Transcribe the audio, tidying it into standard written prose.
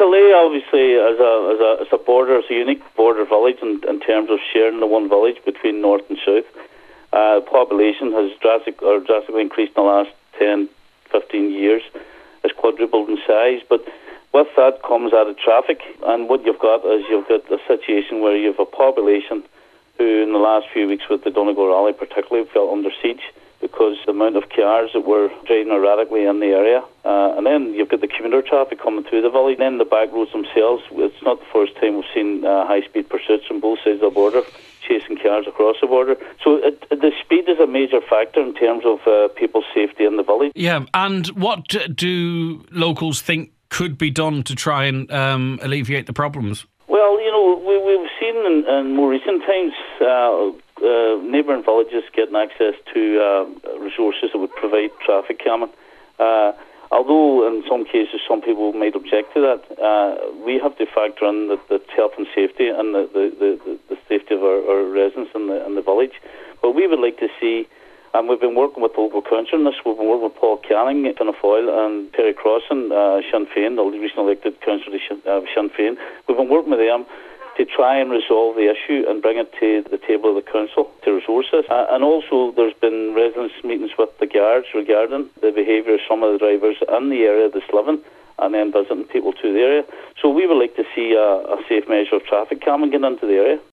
Killea, obviously, as a border, it's a unique border village in terms of sharing the one village between north and south. Population has drastically increased in the last 10, 15 years. It's quadrupled in size, but with that comes added traffic, and what you've got is you've got a situation where you have a population who in the last few weeks with the Donegal rally particularly felt under siege because the amount of cars that were driving erratically in the area. And then you've got the commuter traffic coming through the valley. Then the back roads themselves, it's not the first time we've seen high-speed pursuits on both sides of the border, chasing cars across the border. So the speed is a major factor in terms of people's safety in the valley. Yeah, and what do locals think could be done to try and alleviate the problems? Well, we've seen in more recent times neighbouring villages getting access to resources that would provide traffic calming. Although in some cases some people might object to that, we have to factor in the health and safety and the safety of our residents in the village. But we would like to see, and we've been working with the local council on this. We've been working with Paul Canning, Fianna Fáil, and Terry Crossan, Sinn Féin, the recently elected councillor of Sinn Féin. We've been working with them to try and resolve the issue and bring it to the table of the council to resource this. And also there's been residents meetings with the guards regarding the behaviour of some of the drivers in the area that's living and then visiting people to the area. So we would like to see a safe measure of traffic calming getting into the area.